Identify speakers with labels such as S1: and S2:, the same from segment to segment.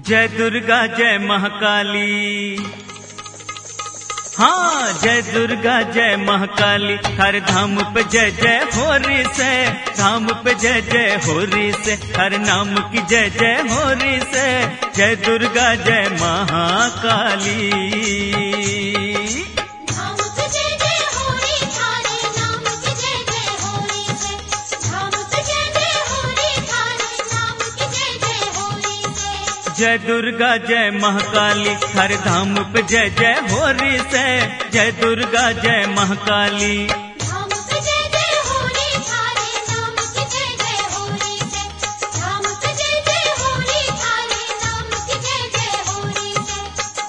S1: जय दुर्गा जय महाकाली। हाँ जय दुर्गा जय महाकाली। हर धाम पे जय जय हो री से, धाम पे जय जय हो री से, हर नाम की जय जय हो री से। जय दुर्गा जय महाकाली। जय दुर्गा जय महाकाली। हर धाम पे जय जय हो री से। जय दुर्गा जय महाकाली।
S2: धाम पे जय जय हो री, थारे नाम की जय जय हो री से। धाम पे जय जय हो री, थारे नाम की जय जय हो री से।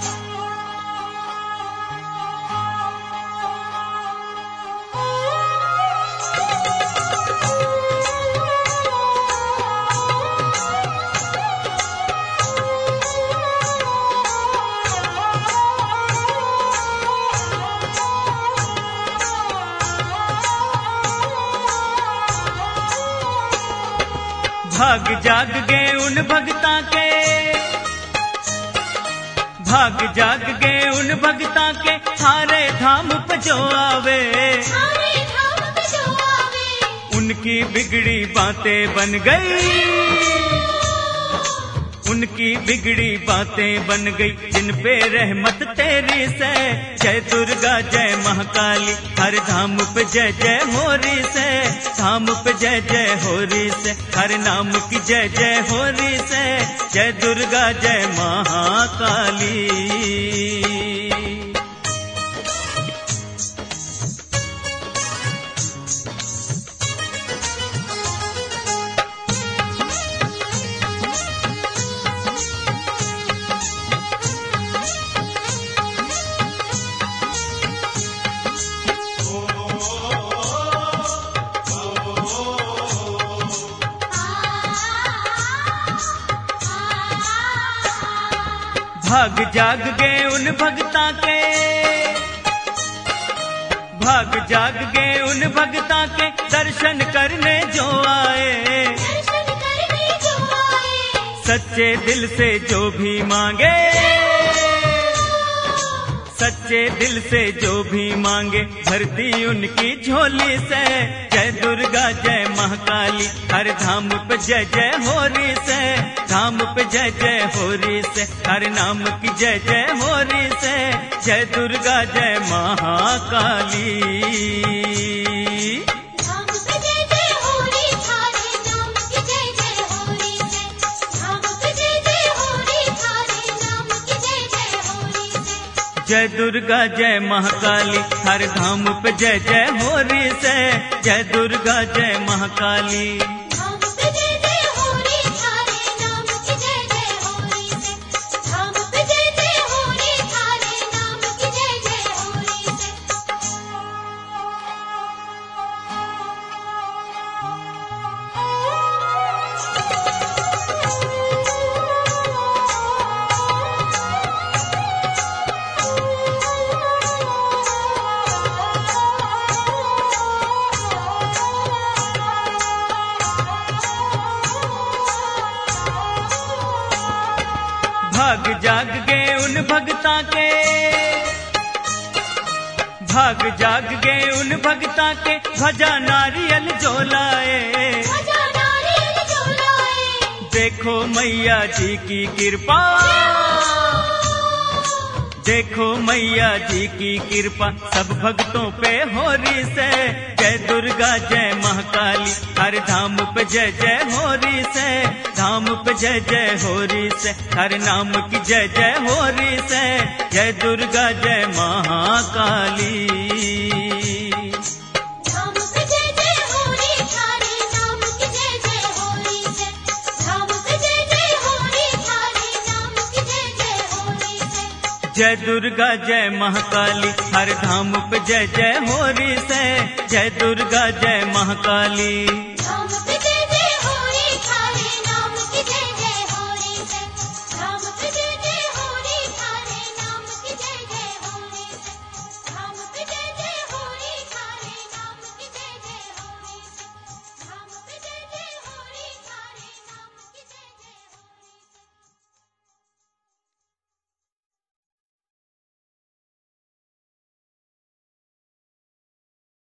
S1: भाग जाग गए उन भगता के, भाग जाग गए उन भगता के, थारे धाम पे जो आवे,
S2: थारे धाम पे जो आवे।
S1: उनकी बिगड़ी बातें बन गई, उनकी बिगड़ी बातें बन गई, जिन पे रहमत तेरी से। जय दुर्गा जय महाकाली। हर धाम पे जय जय हो री से, धाम पे जय जय हो री से, हर नाम की जय जय हो री से। जय दुर्गा जय महाकाली। भाग जाग गए उन भगता के, भाग जाग गए उन भगता के, दर्शन करने जो आए,
S2: दर्शन करने जो आए।
S1: सच्चे दिल से जो भी मांगे, सच्चे दिल से जो भी मांगे, भरती उनकी झोली से। जय दुर्गा जय महाकाली। हर धाम पे जय जय हो री से, धाम पे जय जय हो री से, हर नाम की जय जय हो री से। जय दुर्गा जय महाकाली।
S2: धाम पे जय जय हो री, थारे नाम की जय जय हो री से। धाम पे जय जय हो री, थारे नाम की जय जय हो री से।
S1: जय दुर्गा जय महाकाली। हर धाम पे जय जय हो री से। जय दुर्गा जय महाकाली।
S2: धाम पे जय जय हो री, थारे नाम की जय जय हो री से। धाम पे जय जय हो री, थारे नाम की जय जय हो री से।
S1: भाग जाग गए उन भगता के, भाग जाग गए उन भगता के, भजा नारियल जो लाए,
S2: भजा नारियल जो लाए।
S1: देखो मैया जी की कृपा, देखो मैया जी की कृपा, सब भक्तों पे हो री से। जय दुर्गा जय महाकाली। हर धाम पे जय जय हो री से, धाम पे जय जय हो री से, हर नाम की जय जय हो री से। जय दुर्गा जय महाकाली।
S2: धाम पे जय जय हो री, थारे नाम की जय जय हो री से। धाम पे जय जय हो री, थारे नाम की जय जय हो री से।
S1: जय दुर्गा जय महाकाली। हर धाम पे जय जय हो री से। जय दुर्गा जय महाकाली।
S2: धाम पे